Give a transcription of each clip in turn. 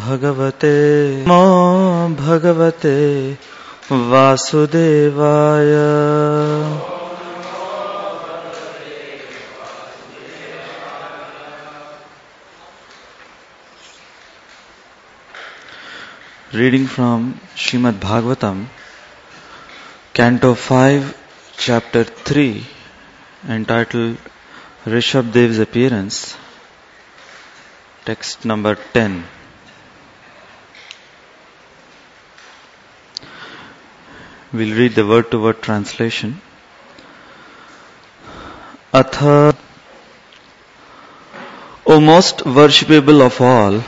भगवते वासुदेवाय। Reading from Srimad Bhagavatam, Canto 5, Chapter 3, entitled Rishabdev's Appearance, text number 10. We'll read the word-to-word translation. Atha, O most worshipable of all,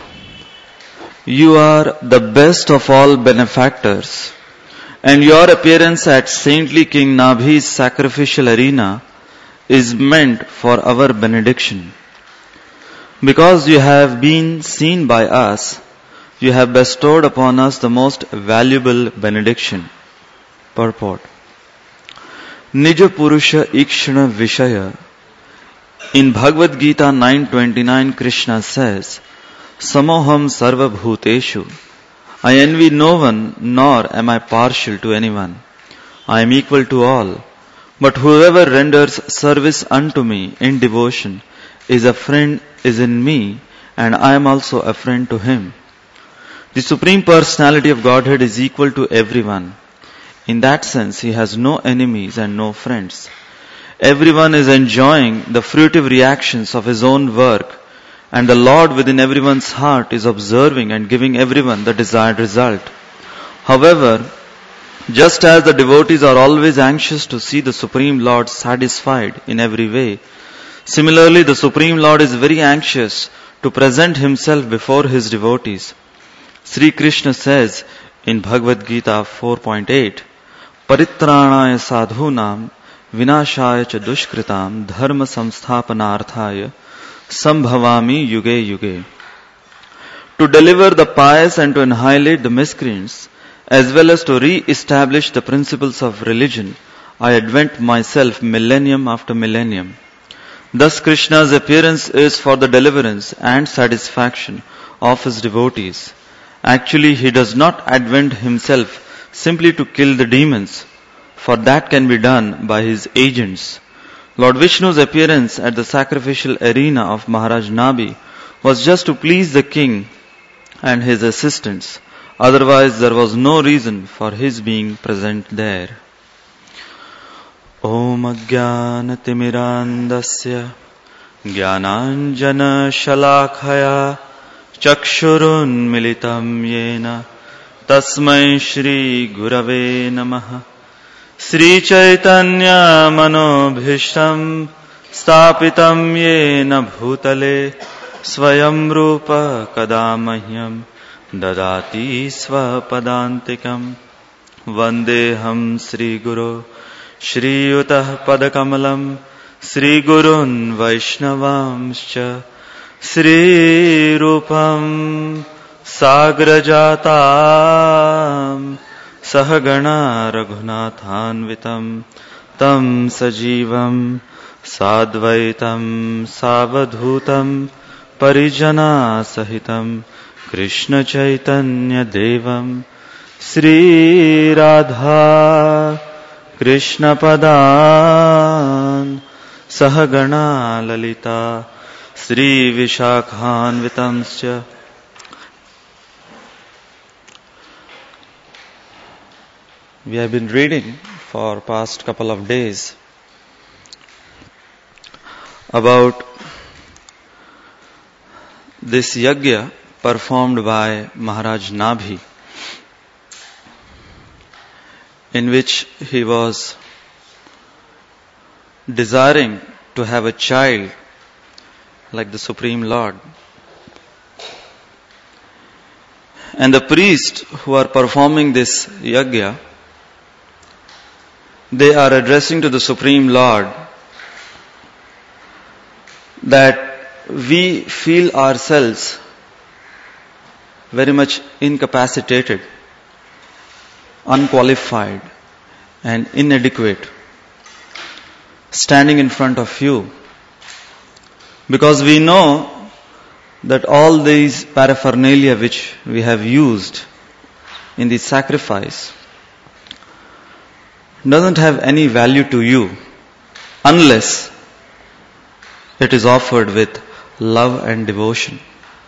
you are the best of all benefactors, and your appearance at saintly King Nabhi's sacrificial arena is meant for our benediction. Because you have been seen by us, you have bestowed upon us the most valuable benediction. Purport. Nija Purusha Ikshana Vishaya. In Bhagavad Gita 9:29, Krishna says, Samoham sarva bhuteshu. I envy no one, nor am I partial to anyone. I am equal to all. But whoever renders service unto me in devotion is in me, and I am also a friend to him. The Supreme Personality of Godhead is equal to everyone. In that sense, he has no enemies and no friends. Everyone is enjoying the fruitive reactions of his own work, and the Lord within everyone's heart is observing and giving everyone the desired result. However, just as the devotees are always anxious to see the Supreme Lord satisfied in every way, similarly the Supreme Lord is very anxious to present himself before his devotees. Sri Krishna says in Bhagavad Gita 4.8, Paritranaya sadhunam vinashaya cha dushkritam dharma samsthapanarthaya sambhavami yuge yuge. To deliver the pious and to annihilate the miscreants, as well as to re-establish the principles of religion, I advent myself millennium after millennium. Thus Krishna's appearance is for the deliverance and satisfaction of his devotees. Actually, he does not advent himself simply to kill the demons, for that can be done by his agents. Lord Vishnu's appearance at the sacrificial arena of Maharaj Nabhi was just to please the king and his assistants. Otherwise, there was no reason for his being present there. Om Ajnanaatimirandasya Jnananjana Shalakhaya Chakshurun Militam Yena Tasmai Shri Gurave Namaha. Sri Chaitanya Manobhishtam Stapitam Yena Bhutale Swayam Rupa Kadamahyam Dadati Swapadantikam Vandeham Sri Guru Shri Utah Padakamalam Sri Gurun Vaishnavamscha Sri Rupam Sagrajatam Sahagana Raghunathanvitam Tam Sajivam Sadvaitam Savadhutam Parijana Sahitam Krishna Chaitanya Devam Sri Radha Krishna Padan Sahagana Lalita Sri Vishakhanvitamscha. We have been reading for past couple of days about this yajna performed by Maharaj Nabhi, in which he was desiring to have a child like the Supreme Lord. And the priests who are performing this yajna, they are addressing to the Supreme Lord that we feel ourselves very much incapacitated, unqualified and inadequate standing in front of you, because we know that all these paraphernalia which we have used in the sacrifice doesn't have any value to you unless it is offered with love and devotion.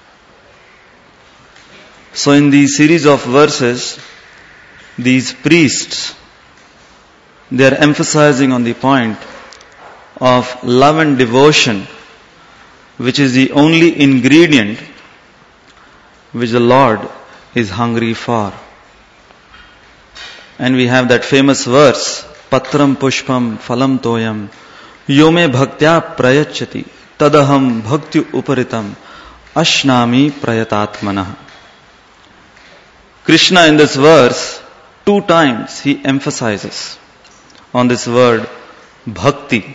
So in these series of verses, these priests, they are emphasizing on the point of love and devotion, which is the only ingredient which the Lord is hungry for. And we have that famous verse, Patram Pushpam Phalam Toyam Yome Bhaktya Prayachati Tadaham Bhakti Uparitam Ashnami Prayatatmanah. Krishna in this verse, 2 times he emphasizes on this word bhakti.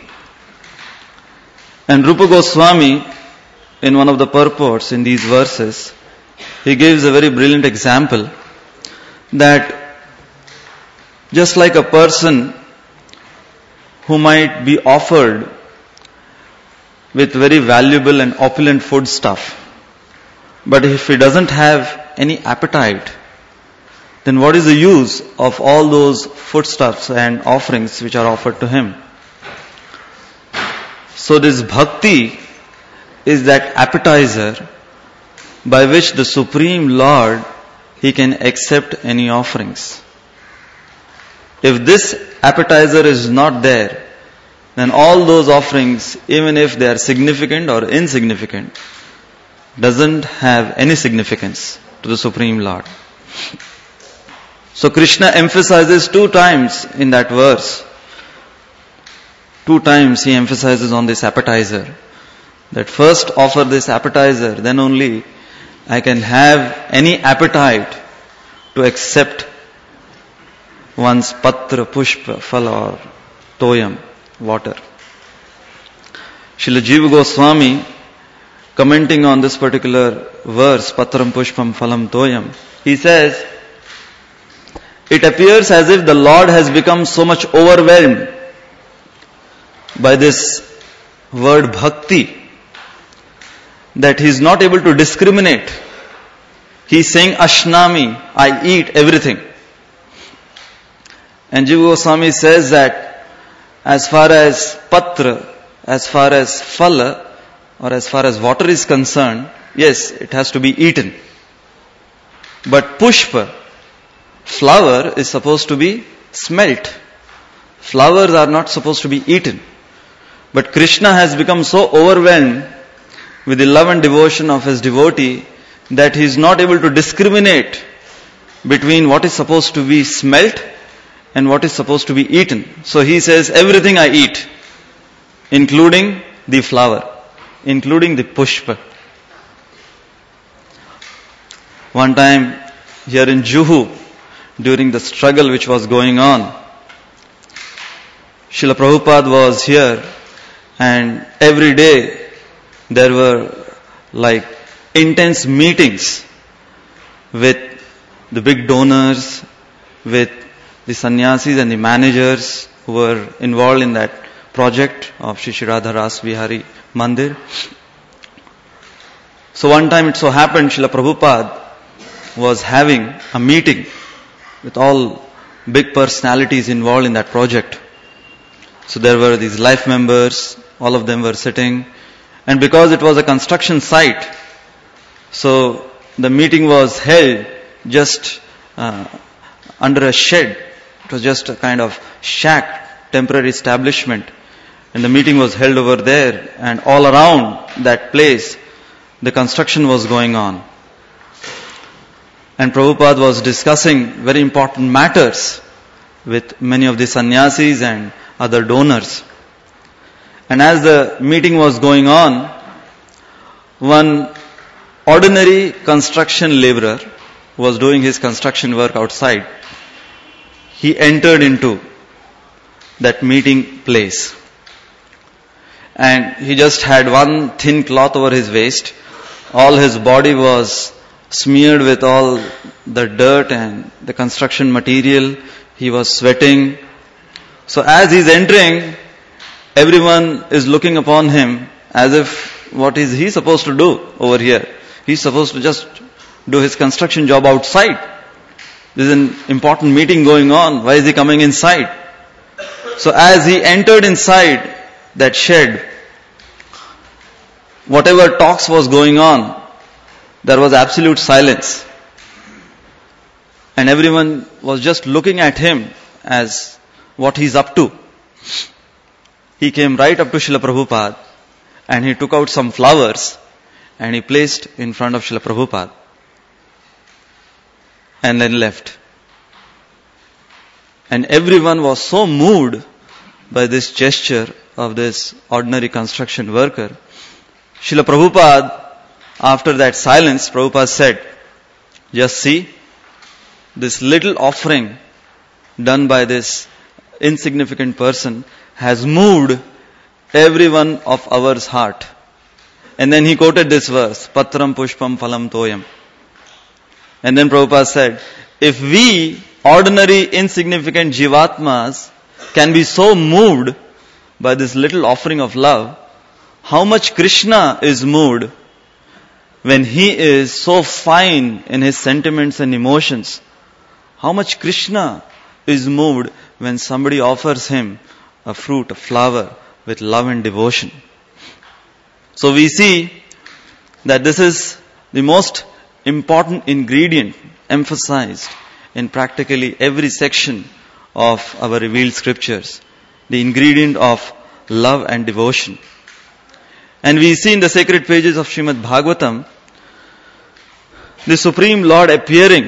And Rupa Goswami, in one of the purports in these verses, he gives a very brilliant example that just like a person who might be offered with very valuable and opulent food stuff, but if he doesn't have any appetite, then what is the use of all those foodstuffs and offerings which are offered to him? So this bhakti is that appetizer by which the Supreme Lord, He can accept any offerings. If this appetizer is not there, then all those offerings, even if they are significant or insignificant, doesn't have any significance to the Supreme Lord. So Krishna emphasizes 2 times in that verse. 2 times he emphasizes on this appetizer. That first offer this appetizer, then only I can have any appetite to accept one's patra, pushpa, phala or toyam, water. Srila Jiva Goswami, commenting on this particular verse, Patram Pushpam Phalam Toyam, he says, it appears as if the Lord has become so much overwhelmed by this word bhakti that he is not able to discriminate. He is saying, Ashnami, I eat everything. And Jiva Goswami says that as far as patra, as far as phala, or as far as water is concerned, yes, it has to be eaten. But pushpa, flower, is supposed to be smelt. Flowers are not supposed to be eaten. But Krishna has become so overwhelmed with the love and devotion of his devotee that he is not able to discriminate between what is supposed to be smelt and what is supposed to be eaten. So he says, everything I eat, including the flower, including the pushpa. One time here in Juhu, during the struggle which was going on, Srila Prabhupada was here, and every day there were like intense meetings with the big donors, with the sannyasis and the managers who were involved in that project of Shri Shri Radha Ras Vihari Mandir. So one time it so happened Srila Prabhupada was having a meeting with all big personalities involved in that project. So there were these life members, all of them were sitting. And because it was a construction site, so the meeting was held just under a shed. It was just a kind of shack, temporary establishment. And the meeting was held over there, and all around that place, the construction was going on. And Prabhupada was discussing very important matters with many of the sannyasis and other donors. And as the meeting was going on, one ordinary construction laborer who was doing his construction work outside, he entered into that meeting place. And he just had one thin cloth over his waist. All his body was smeared with all the dirt and the construction material. He was sweating. So as he's entering, everyone is looking upon him as if what is he supposed to do over here? He's supposed to just do his construction job outside. There's an important meeting going on. Why is he coming inside? So as he entered inside that shed, whatever talks was going on, there was absolute silence. And everyone was just looking at him as what he's up to. He came right up to Srila Prabhupada and he took out some flowers and he placed in front of Srila Prabhupada and then left. And everyone was so moved by this gesture of this ordinary construction worker. Srila Prabhupada, after that silence, Prabhupada said, just see, this little offering done by this insignificant person has moved every one of our heart. And then he quoted this verse, Patram Pushpam Phalam Toyam. And then Prabhupada said, if we, ordinary insignificant jivatmas, can be so moved by this little offering of love, how much Krishna is moved when he is so fine in his sentiments and emotions. How much Krishna is moved when somebody offers him a fruit, a flower with love and devotion. So we see that this is the most important ingredient emphasized in practically every section of our revealed scriptures. The ingredient of love and devotion. And we see in the sacred pages of Srimad Bhagavatam, the Supreme Lord appearing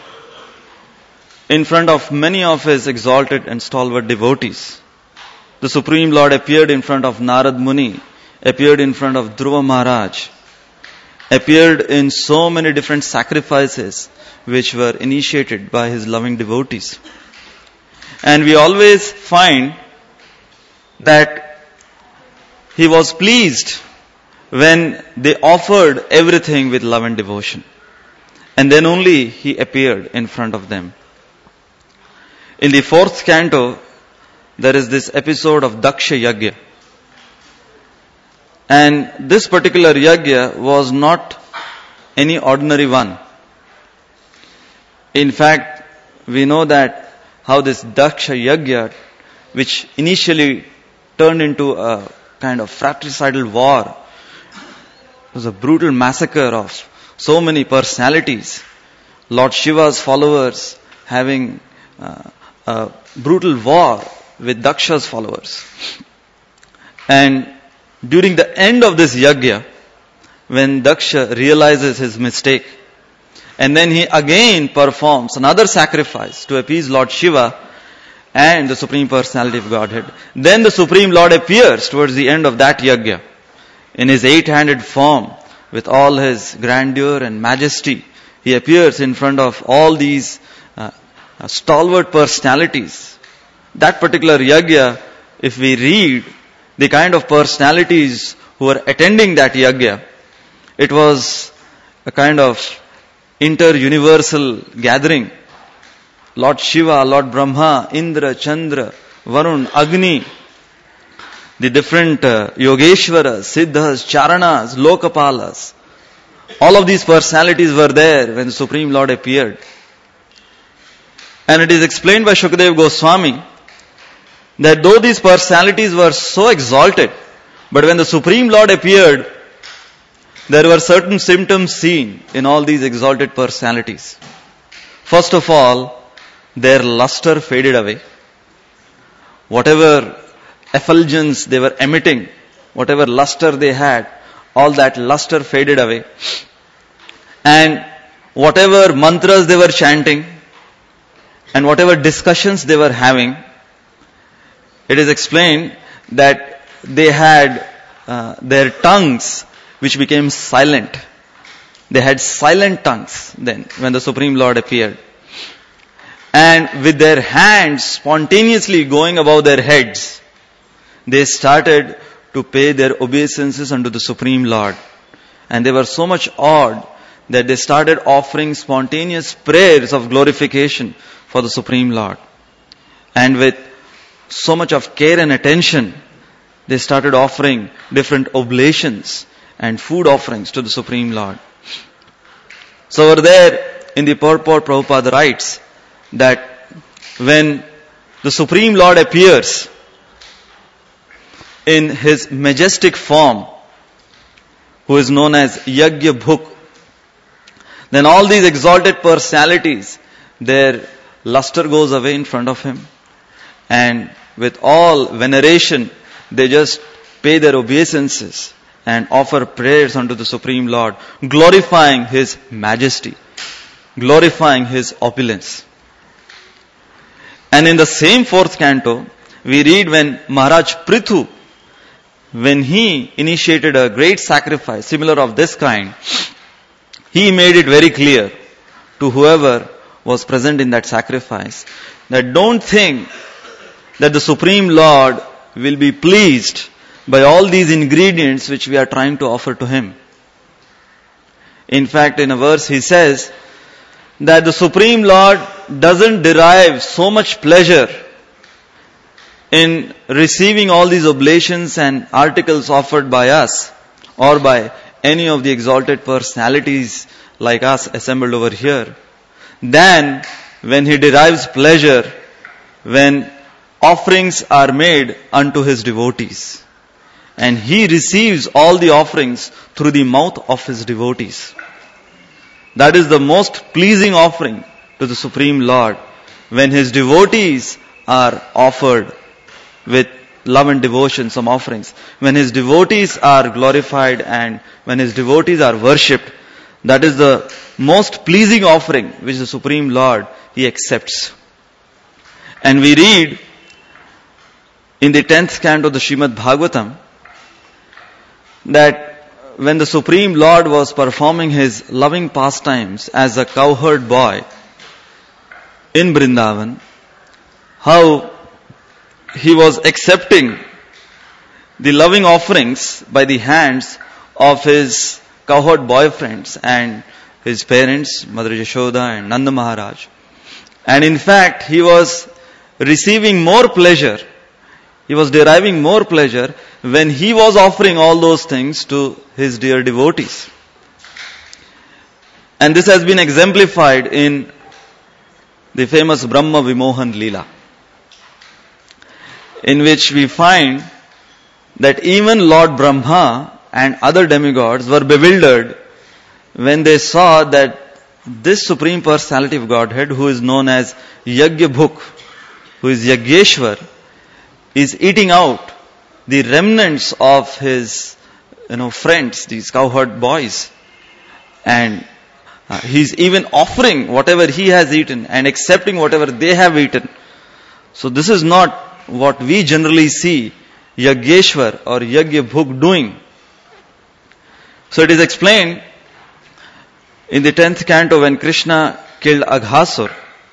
in front of many of his exalted and stalwart devotees. The Supreme Lord appeared in front of Narad Muni, appeared in front of Dhruva Maharaj, appeared in so many different sacrifices which were initiated by his loving devotees. And we always find that he was pleased when they offered everything with love and devotion. And then only he appeared in front of them. In the 4th canto, there is this episode of Daksha Yagya. And this particular Yagya was not any ordinary one. In fact, we know that how this Daksha Yagya, which initially turned into a kind of fratricidal war, was a brutal massacre of so many personalities. Lord Shiva's followers having a brutal war with Daksha's followers. And during the end of this yagya, when Daksha realizes his mistake, and then he again performs another sacrifice to appease Lord Shiva and the Supreme Personality of Godhead, then the Supreme Lord appears towards the end of that yagya in his 8-handed form with all his grandeur and majesty. He appears in front of all these stalwart personalities. That particular yagya, if we read the kind of personalities who were attending that yagya, it was a kind of inter-universal gathering. Lord Shiva, Lord Brahma, Indra, Chandra, Varun, Agni, the different Yogeshwaras, Siddhas, Charanas, Lokapalas. All of these personalities were there when the Supreme Lord appeared. And it is explained by Shukadeva Goswami that though these personalities were so exalted, but when the Supreme Lord appeared, there were certain symptoms seen in all these exalted personalities. First of all, their luster faded away. Whatever effulgence they were emitting, whatever luster they had, all that luster faded away. And whatever mantras they were chanting, and whatever discussions they were having, it is explained that they had their tongues which became silent. They had silent tongues then when the Supreme Lord appeared. And with their hands spontaneously going above their heads, they started to pay their obeisances unto the Supreme Lord. And they were so much awed that they started offering spontaneous prayers of glorification for the Supreme Lord. And with so much of care and attention, they started offering different oblations and food offerings to the Supreme Lord. So over there in the purport, Prabhupada writes that when the Supreme Lord appears in His majestic form, who is known as Yajna Bhuk, then all these exalted personalities, their luster goes away in front of Him, and with all veneration, they just pay their obeisances and offer prayers unto the Supreme Lord, glorifying His majesty, glorifying His opulence. And in the same 4th canto, we read when Maharaj Prithu, when he initiated a great sacrifice similar of this kind, he made it very clear to whoever was present in that sacrifice that don't think that the Supreme Lord will be pleased by all these ingredients which we are trying to offer to Him. In fact, in a verse he says that the Supreme Lord doesn't derive so much pleasure in receiving all these oblations and articles offered by us or by any of the exalted personalities like us assembled over here, than when He derives pleasure when offerings are made unto His devotees. And He receives all the offerings through the mouth of His devotees. That is the most pleasing offering to the Supreme Lord, when His devotees are offered with love and devotion some offerings. When His devotees are glorified and when His devotees are worshipped, that is the most pleasing offering which the Supreme Lord He accepts. And we read in the 10th canto of the Srimad Bhagavatam that when the Supreme Lord was performing His loving pastimes as a cowherd boy in Vrindavan, how He was accepting the loving offerings by the hands of His cowherd boyfriends and His parents, Mother Yashoda and Nanda Maharaj. And in fact, He was receiving more pleasure, He was deriving more pleasure when He was offering all those things to His dear devotees. And this has been exemplified in the famous Brahma Vimohan Leela, in which we find that even Lord Brahma and other demigods were bewildered when they saw that this Supreme Personality of Godhead, who is known as Yajna Bhuk, who is Yajneshwar, is eating out the remnants of his friends, these cowherd boys. And he's even offering whatever he has eaten and accepting whatever they have eaten. So this is not what we generally see Yajneshwar or Yajna Bhuk doing. So it is explained in the 10th canto when Krishna killed Aghasur.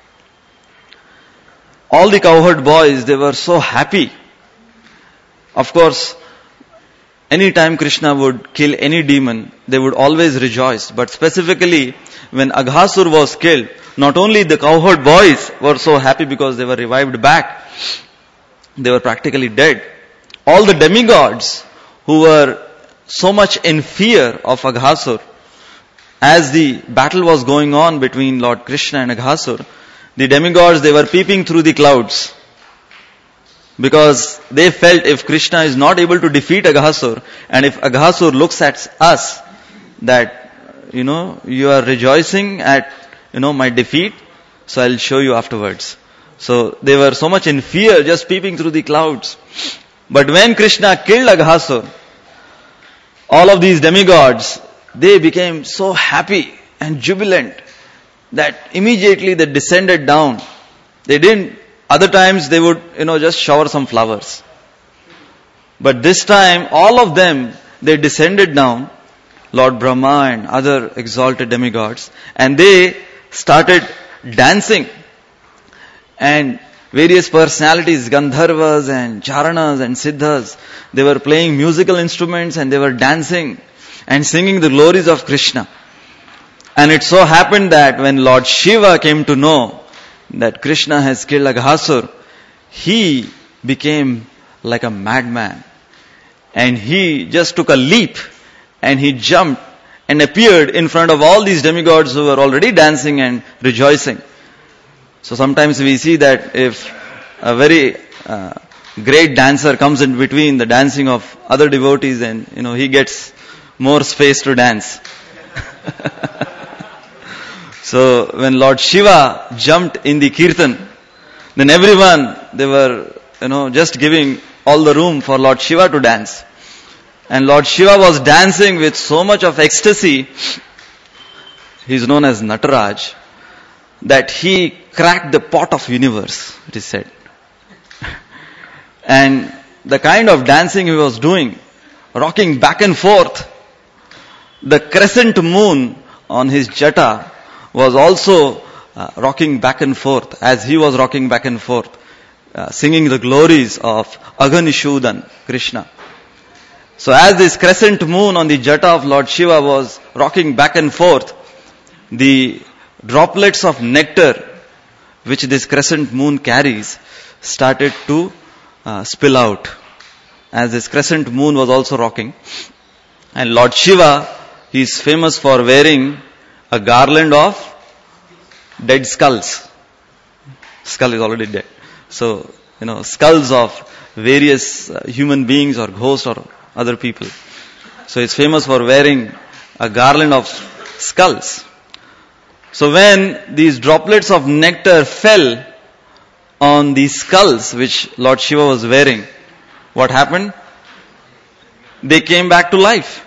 All the cowherd boys, they were so happy. Of course, anytime Krishna would kill any demon, they would always rejoice. But specifically, when Aghasur was killed, not only the cowherd boys were so happy because they were revived back, they were practically dead. All the demigods who were so much in fear of Aghasur, as the battle was going on between Lord Krishna and Aghasur, the demigods, they were peeping through the clouds, because they felt if Krishna is not able to defeat Aghasur, and if Aghasur looks at us, that, you are rejoicing at, my defeat, so I'll show you afterwards. So they were so much in fear, just peeping through the clouds. But when Krishna killed Aghasur, all of these demigods, they became so happy and jubilant that immediately they descended down. They didn't, other times they would, just shower some flowers. But this time, all of them, they descended down, Lord Brahma and other exalted demigods, and they started dancing. And various personalities, Gandharvas and Charanas and Siddhas, they were playing musical instruments and they were dancing and singing the glories of Krishna. And it so happened that when Lord Shiva came to know that Krishna has killed Aghasur, he became like a madman. And he just took a leap and he jumped and appeared in front of all these demigods who were already dancing and rejoicing. So sometimes we see that if a very great dancer comes in between the dancing of other devotees, and he gets more space to dance. So when Lord Shiva jumped in the kirtan, then everyone, they were just giving all the room for Lord Shiva to dance. And Lord Shiva was dancing with so much of ecstasy, he's known as Nataraj, that he cracked the pot of universe, it is said. And the kind of dancing he was doing, rocking back and forth, the crescent moon on his jata was also rocking back and forth as he was rocking back and forth, singing the glories of Aghanishudan, Krishna. So as this crescent moon on the jata of Lord Shiva was rocking back and forth, the droplets of nectar which this crescent moon carries started to spill out as this crescent moon was also rocking. And Lord Shiva, he is famous for wearing a garland of dead skulls. Skull is already dead. So, skulls of various human beings or ghosts or other people. So it's famous for wearing a garland of skulls. So when these droplets of nectar fell on these skulls which Lord Shiva was wearing, what happened? They came back to life.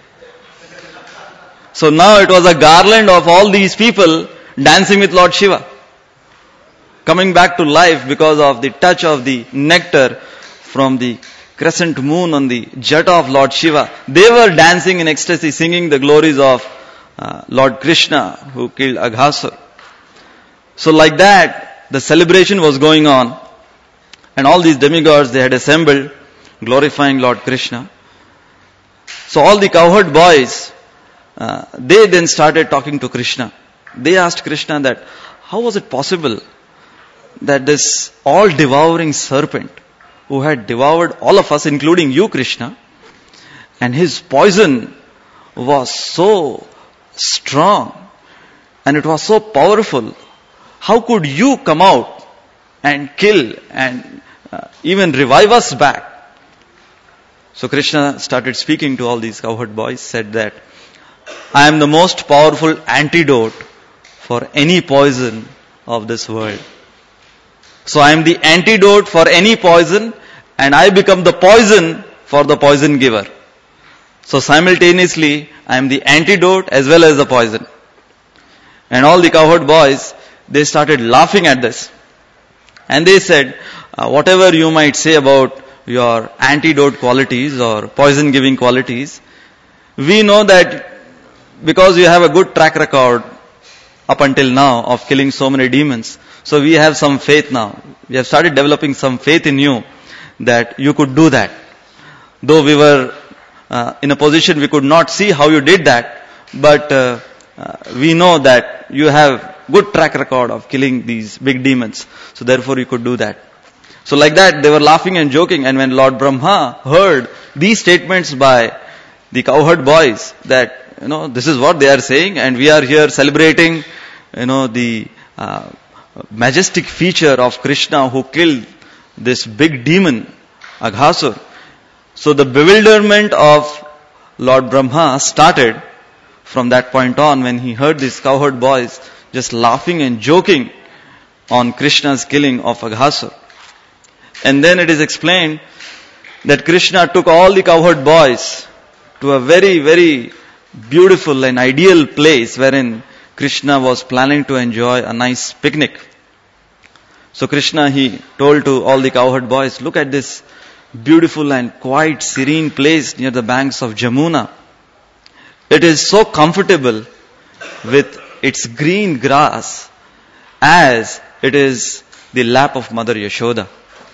So now it was a garland of all these people dancing with Lord Shiva, coming back to life because of the touch of the nectar from the crescent moon on the jata of Lord Shiva. They were dancing in ecstasy, singing the glories of Lord Krishna who killed Aghasur. So like that, the celebration was going on, and all these demigods, they had assembled, glorifying Lord Krishna. So all the cowherd boys, they then started talking to Krishna. They asked Krishna that, how was it possible that this all-devouring serpent, who had devoured all of us, including you, Krishna, and his poison was so strong and it was so powerful, how could you come out and kill and even revive us back? So Krishna started speaking to all these cowherd boys, said that, I am the most powerful antidote for any poison of this world. So I am the antidote for any poison, and I become the poison for the poison giver. So simultaneously, I am the antidote as well as the poison. And all the cowherd boys, they started laughing at this. And they said, whatever you might say about your antidote qualities or poison giving qualities, we know that because you have a good track record up until now of killing so many demons, so we have some faith now. We have started developing some faith in you that you could do that. Though we were in a position we could not see how you did that, but we know that you have good track record of killing these big demons. So therefore you could do that. So like that they were laughing and joking, and when Lord Brahma heard these statements by the cowherd boys that, this is what they are saying, and we are here celebrating, the majestic feature of Krishna who killed this big demon, Aghasur. So the bewilderment of Lord Brahma started from that point on when he heard these cowherd boys just laughing and joking on Krishna's killing of Aghasur. And then it is explained that Krishna took all the cowherd boys to a very, very beautiful and ideal place wherein Krishna was planning to enjoy a nice picnic. So Krishna, he told to all the cowherd boys, look at this beautiful and quiet, serene place near the banks of Jamuna. It is so comfortable with its green grass as it is the lap of Mother Yashoda.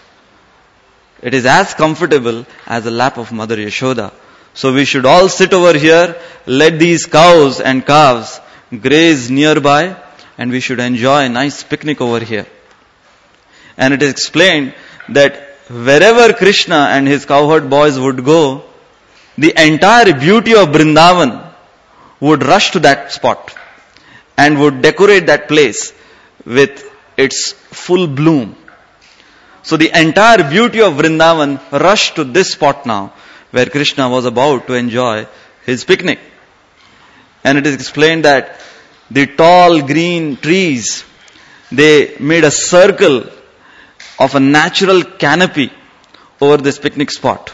It is as comfortable as the lap of Mother Yashoda. So we should all sit over here, let these cows and calves graze nearby, and we should enjoy a nice picnic over here. And it is explained that wherever Krishna and his cowherd boys would go, the entire beauty of Vrindavan would rush to that spot and would decorate that place with its full bloom. So the entire beauty of Vrindavan rushed to this spot now, where Krishna was about to enjoy his picnic. And it is explained that the tall green trees, they made a circle of a natural canopy over this picnic spot.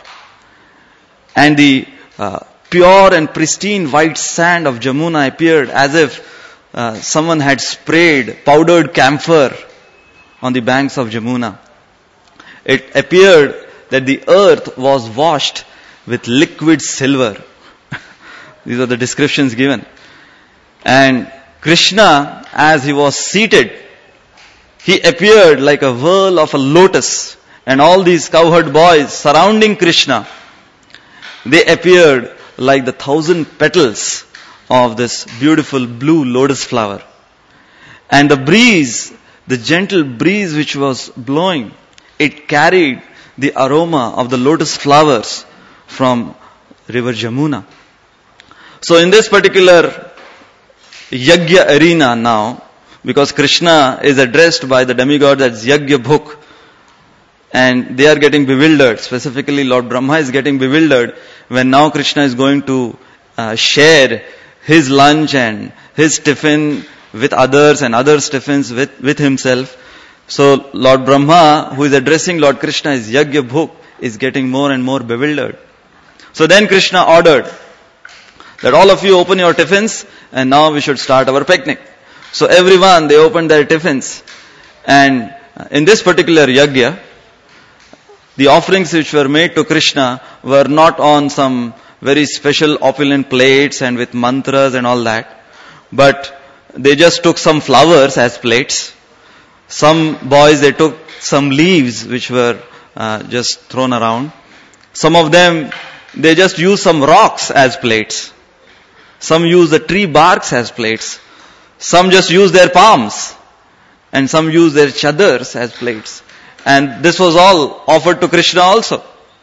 And the pure and pristine white sand of Jamuna appeared as if someone had sprayed powdered camphor on the banks of Jamuna. It appeared that the earth was washed with liquid silver. These are the descriptions given. And Krishna, as he was seated, he appeared like a whirl of a lotus. And all these cowherd boys surrounding Krishna, they appeared like the 1,000 petals of this beautiful blue lotus flower. And the breeze, the gentle breeze which was blowing, it carried the aroma of the lotus flowers from river Jamuna. So in this particular Yajna arena now, because Krishna is addressed by the demigod as Yajna Bhuk, and they are getting bewildered, specifically Lord Brahma is getting bewildered when now Krishna is going to share his lunch and his tiffin with others and others' tiffins with himself. So Lord Brahma, who is addressing Lord Krishna as Yajna Bhuk, is getting more and more bewildered. So then Krishna ordered that all of you open your tiffins and now we should start our picnic. So everyone, they opened their tiffins. And in this particular yajna, the offerings which were made to Krishna were not on some very special opulent plates and with mantras and all that. But they just took some flowers as plates. Some boys, they took some leaves which were just thrown around. Some of them, they just used some rocks as plates. Some used the tree barks as plates. Some just used their palms. And some used their chadars as plates. And this was all offered to Krishna also.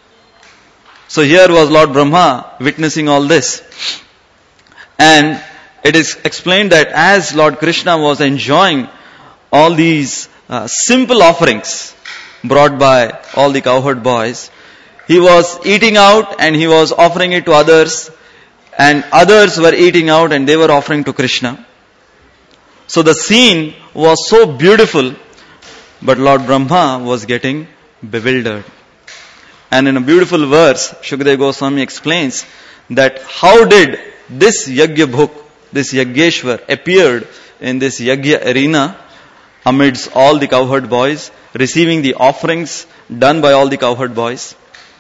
So here was Lord Brahma witnessing all this. And it is explained that as Lord Krishna was enjoying all these simple offerings brought by all the cowherd boys, he was eating out and he was offering it to others, and others were eating out and they were offering to Krishna. So the scene was so beautiful, but Lord Brahma was getting bewildered. And in a beautiful verse, Shukadeva Goswami explains that how did this Yajna Bhuk, this Yajneshwar appeared in this Yajna arena amidst all the cowherd boys, receiving the offerings done by all the cowherd boys.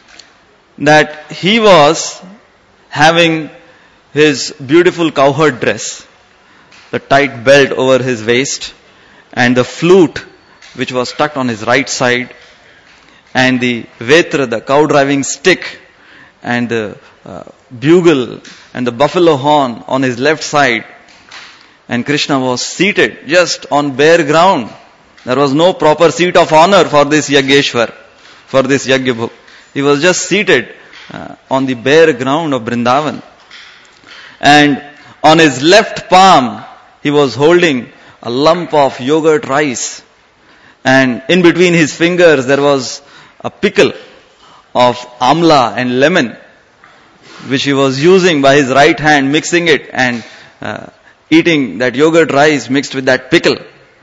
That he was having his beautiful cowherd dress, the tight belt over his waist, and the flute which was tucked on his right side, and the vetra, the cow driving stick, and the bugle and the buffalo horn on his left side. And Krishna was seated just on bare ground. There was no proper seat of honor for this Yajneshwar, for this Yajna Bhuk. He was just seated on the bare ground of Vrindavan. And on his left palm, he was holding a lump of yogurt rice. And in between his fingers, there was a pickle of amla and lemon, which he was using by his right hand, mixing it and eating that yogurt rice mixed with that pickle.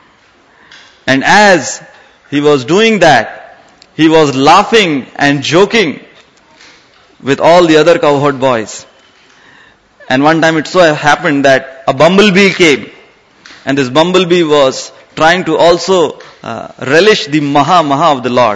And as he was doing that, he was laughing and joking with all the other cowherd boys. And one time it so happened that a bumblebee came, and this bumblebee was trying to also relish the Maha of the Lord.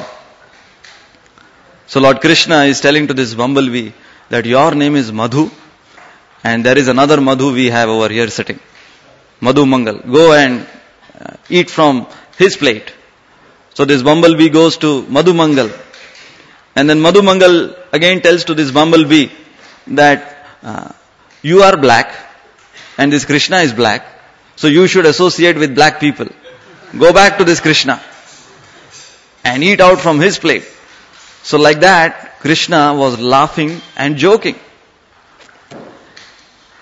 So Lord Krishna is telling to this bumblebee that your name is Madhu, and there is another Madhu we have over here sitting, Madhu Mangal. Go and eat from his plate. So this bumblebee goes to Madhu Mangal, and then Madhu Mangal again tells to this bumblebee that you are black and this Krishna is black, so you should associate with black people. Go back to this Krishna and eat out from his plate. So like that, Krishna was laughing and joking.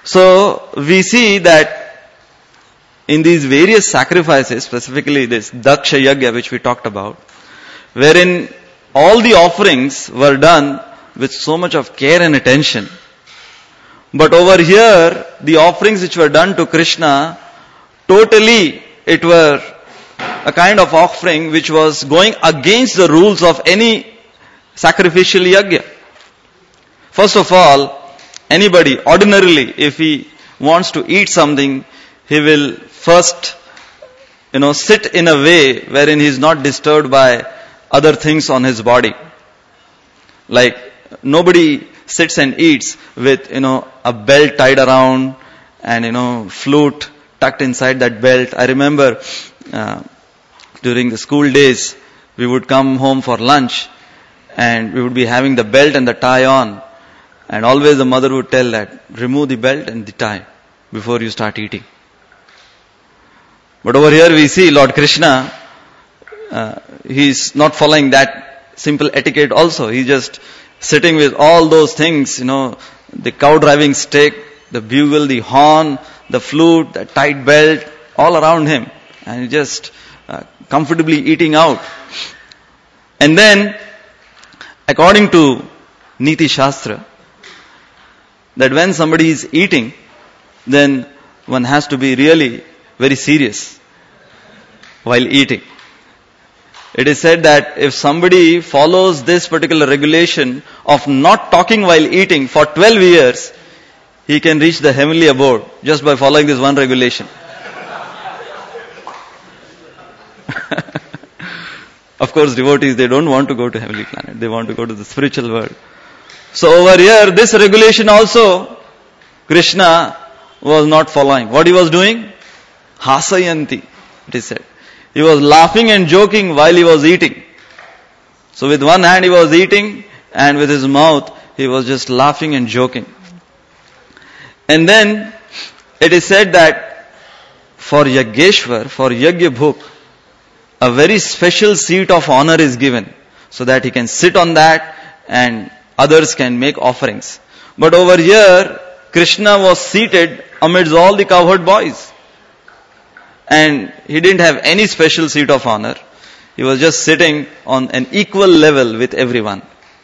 So we see that in these various sacrifices, specifically this Daksha Yagya which we talked about, wherein all the offerings were done with so much of care and attention. But over here, the offerings which were done to Krishna, totally it were a kind of offering which was going against the rules of any sacrificial yagya. First of all, anybody, ordinarily, if he wants to eat something, he will first, sit in a way wherein he is not disturbed by other things on his body. Like, nobody sits and eats with, a belt tied around and, flute tucked inside that belt. I remember, during the school days, we would come home for lunch and we would be having the belt and the tie on. And always the mother would tell that, remove the belt and the tie before you start eating. But over here we see Lord Krishna, he is not following that simple etiquette also. He just sitting with all those things, the cow driving stick, the bugle, the horn, the flute, the tight belt, all around him. And he just comfortably eating out. And then, according to Niti Shastra, that when somebody is eating, then one has to be really very serious while eating. It is said that if somebody follows this particular regulation of not talking while eating for 12 years, he can reach the heavenly abode just by following this one regulation. Of course, devotees, they don't want to go to heavenly planet. They want to go to the spiritual world. So over here, this regulation also, Krishna was not following. What he was doing? Hasayanti, it is said. He was laughing and joking while he was eating. So with one hand he was eating, and with his mouth he was just laughing and joking. And then it is said that for Yageshwar, for Yagya Bhuk, a very special seat of honor is given, so that he can sit on that and others can make offerings. But over here, Krishna was seated amidst all the cowherd boys. And he didn't have any special seat of honor. He was just sitting on an equal level with everyone.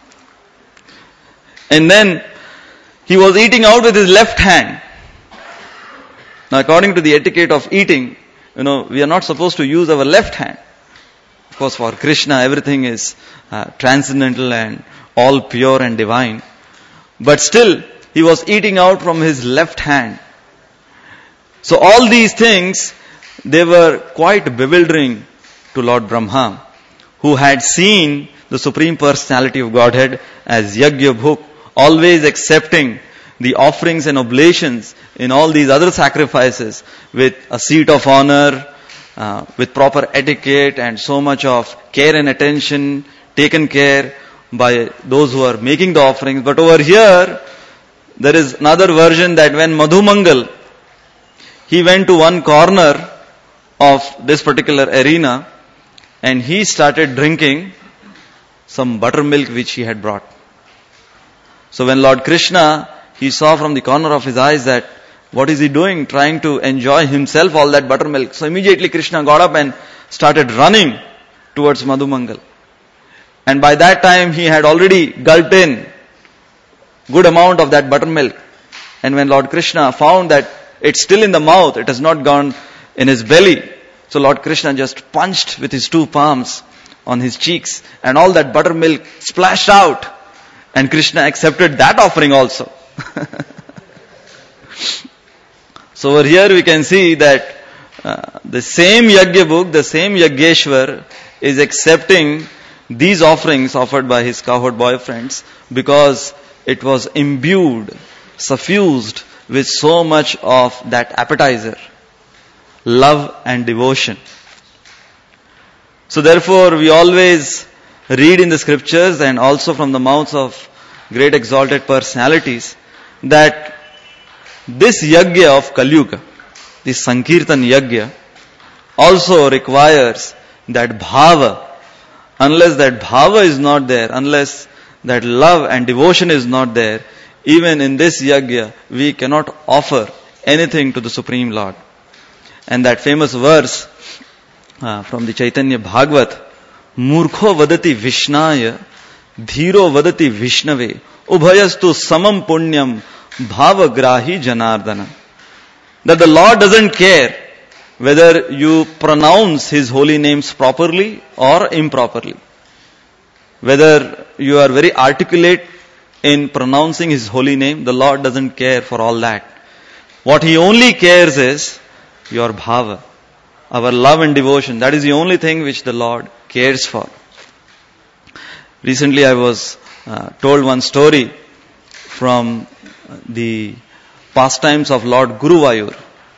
And then he was eating out with his left hand. Now, according to the etiquette of eating, we are not supposed to use our left hand. Of course, for Krishna, everything is transcendental and all pure and divine. But still, he was eating out from his left hand. So all these things, they were quite bewildering to Lord Brahma, who had seen the Supreme Personality of Godhead as Yagya Bhuk, always accepting the offerings and oblations in all these other sacrifices with a seat of honor, with proper etiquette and so much of care and attention taken care by those who are making the offerings. But over here, there is another version that when Madhumangal, he went to one corner of this particular arena and he started drinking some buttermilk which he had brought. So when Lord Krishna, he saw from the corner of his eyes that what is he doing, trying to enjoy himself all that buttermilk. So immediately Krishna got up and started running towards Madhumangal. And by that time he had already gulped in good amount of that buttermilk. And when Lord Krishna found that it's still in the mouth, it has not gone in his belly, so Lord Krishna just punched with his two palms on his cheeks and all that buttermilk splashed out. And Krishna accepted that offering also. So over here we can see that the same Yagya Bhuk, the same Yageshwar is accepting these offerings offered by his cowherd boyfriends because it was imbued, suffused with so much of that appetizer, love and devotion. So therefore we always read in the scriptures and also from the mouths of great exalted personalities that this Yagya of Kali Yuga, this Sankirtan Yagya, also requires that bhava. Unless that bhava is not there, unless that love and devotion is not there, even in this yajna, we cannot offer anything to the Supreme Lord. And that famous verse from the Chaitanya Bhagavat, Murkho vadati Vishnaya, Dhiro vadati Vishnave, Ubhayastu samam punyam, bhavagrahi janardana. That the Lord doesn't care whether you pronounce His holy names properly or improperly. Whether you are very articulate in pronouncing His holy name, the Lord doesn't care for all that. What He only cares is your bhava, our love and devotion. That is the only thing which the Lord cares for. Recently I was told one story from the pastimes of Lord Guruvayur.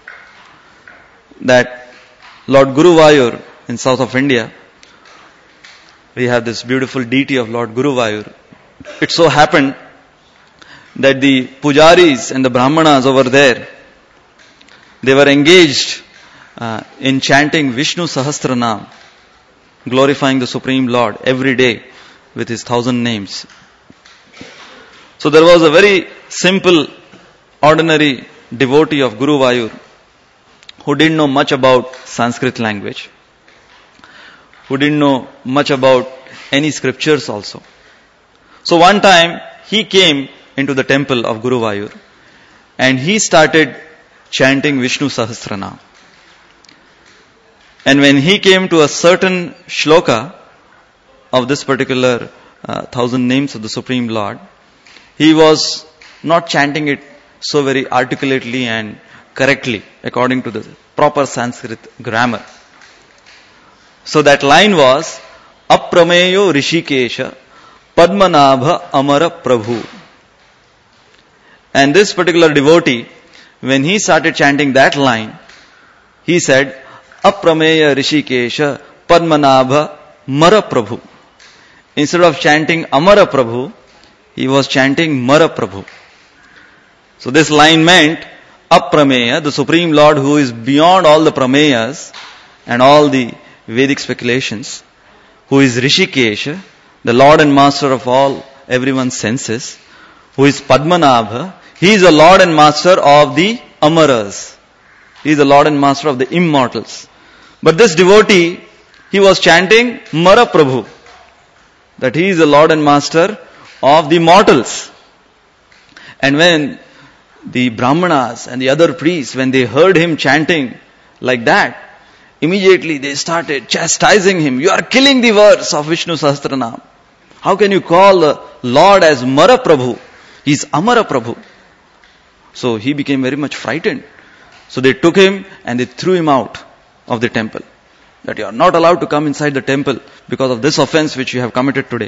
That Lord Guruvayur in south of India, we have this beautiful deity of Lord Guruvayur. It so happened that the pujaris and the brahmanas over there, they were engaged in chanting Vishnu Sahasranam, glorifying the Supreme Lord every day with His 1,000 names. So there was a very simple, ordinary devotee of Guruvayur who didn't know much about Sanskrit language, who didn't know much about any scriptures also. So one time he came into the temple of Guruvayur and he started chanting Vishnu Sahasranam. And when he came to a certain shloka of this particular 1,000 names of the Supreme Lord, he was not chanting it so very articulately and correctly according to the proper Sanskrit grammar. So that line was Aprameyo Rishikesha Padmanabha Amara Prabhu. And this particular devotee, when he started chanting that line, he said Aprameya Rishikesha Padmanabha Mara Prabhu. Instead of chanting Amara Prabhu, he was chanting Mara Prabhu. So this line meant Aprameya, the Supreme Lord who is beyond all the Prameyas and all the Vedic speculations, who is Rishikesha, the Lord and Master of all, everyone's senses, who is Padmanabha. He is the Lord and Master of the Amaras. He is the Lord and Master of the immortals. But this devotee, he was chanting Mara Prabhu, that he is the Lord and Master of the mortals. And when the Brahmanas and the other priests, when they heard him chanting like that, immediately they started chastising him. You are killing the verse of Vishnu Sahasranam. How can you call the Lord as Mara Prabhu? He is Amara Prabhu. So he became very much frightened. So they took him and they threw him out of the temple. That you are not allowed to come inside the temple because of this offense which you have committed today.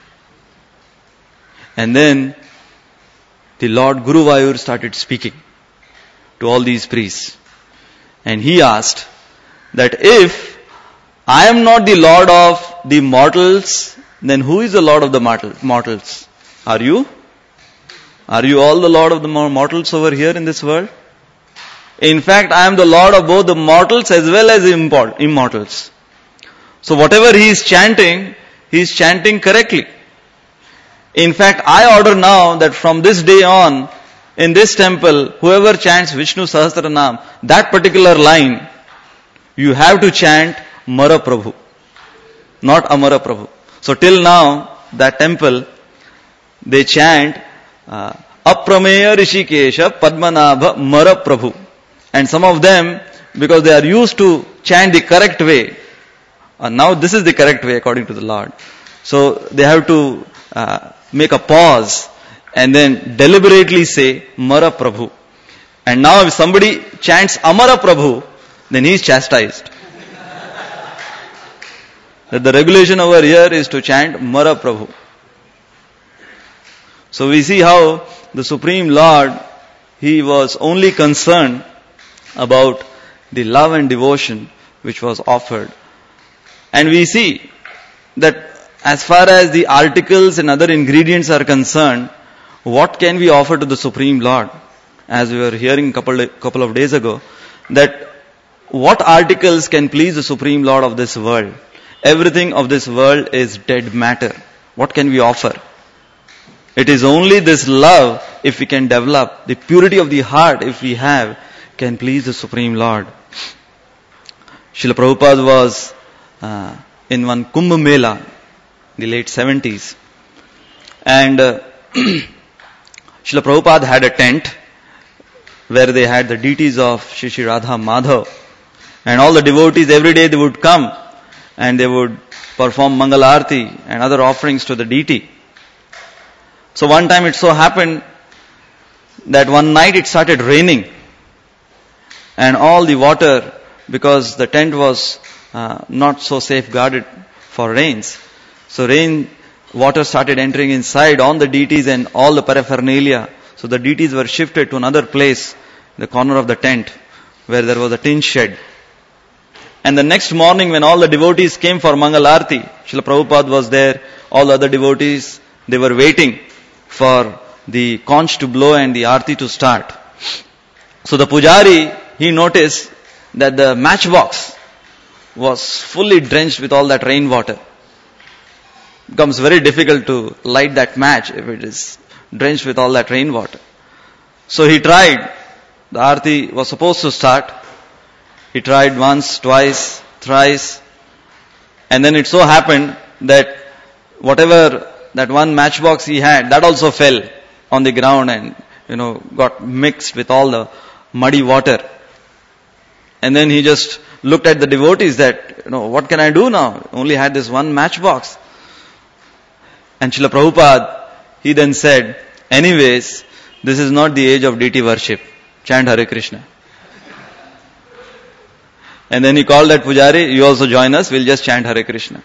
And then the Lord Guruvayur started speaking to all these priests. And he asked that if I am not the Lord of the mortals, then who is the Lord of the mortals? Are you? Are you all the Lord of the mortals over here in this world? In fact, I am the Lord of both the mortals as well as immortals. So whatever he is chanting correctly. In fact, I order now that from this day on, in this temple, whoever chants Vishnu Sahasranam, that particular line, you have to chant Mara Prabhu, not Amara Prabhu. So till now, that temple, they chant Aprameya Rishikesha Padmanabha Mara Prabhu. And some of them, because they are used to chant the correct way, now this is the correct way according to the Lord. So they have to make a pause and then deliberately say Mara Prabhu. And now if somebody chants Amara Prabhu, then he is chastised. That the regulation over here is to chant Mara Prabhu. So we see how the Supreme Lord, he was only concerned about the love and devotion which was offered. And we see that as far as the articles and other ingredients are concerned, what can we offer to the Supreme Lord? As we were hearing a couple of days ago, that what articles can please the Supreme Lord of this world? Everything of this world is dead matter. What can we offer? It is only this love, if we can develop, the purity of the heart, if we have, can please the Supreme Lord. Srila Prabhupada was in one Kumbh Mela in the late 70s. And Srila Prabhupada had a tent where they had the deities of Shri Radha Madhav. And all the devotees, every day they would come and they would perform Mangal Arati and other offerings to the deity. So one time it so happened that one night it started raining. And all the water, because the tent was not so safeguarded for rains. So water started entering inside on the deities and all the paraphernalia. So the deities were shifted to another place, the corner of the tent, where there was a tin shed. And the next morning when all the devotees came for Mangal Arati, Srila Prabhupada was there, all the other devotees, they were waiting for the conch to blow and the Arati to start. So the Pujari, he noticed that the matchbox was fully drenched with all that rainwater. It becomes very difficult to light that match if it is drenched with all that rainwater. So he tried. The Arati was supposed to start. He tried once, twice, thrice. And then it so happened that whatever that one matchbox he had, that also fell on the ground and, got mixed with all the muddy water. And then he just looked at the devotees that, what can I do now? Only had this one matchbox. And Srila Prabhupada, he then said, anyways, this is not the age of deity worship. Chant Hare Krishna. And then he called that Pujari, you also join us, we'll just chant Hare Krishna.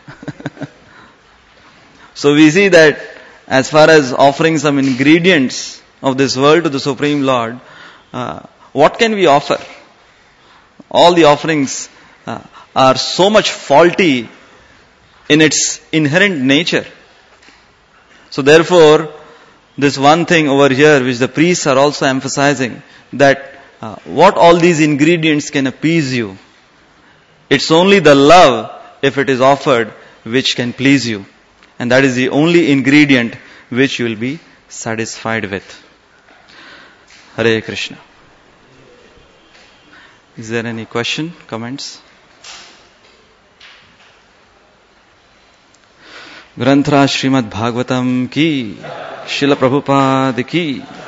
So we see that as far as offering some ingredients of this world to the Supreme Lord, what can we offer? All the offerings are so much faulty in its inherent nature. So therefore, this one thing over here which the priests are also emphasizing, that what all these ingredients can appease you. It's only the love, if it is offered, which can please you. And that is the only ingredient which you will be satisfied with. Hare Krishna. Is there any question, comments? ग्रंथराज Shrimad Bhagavatam की, श्रील प्रभुपाद की.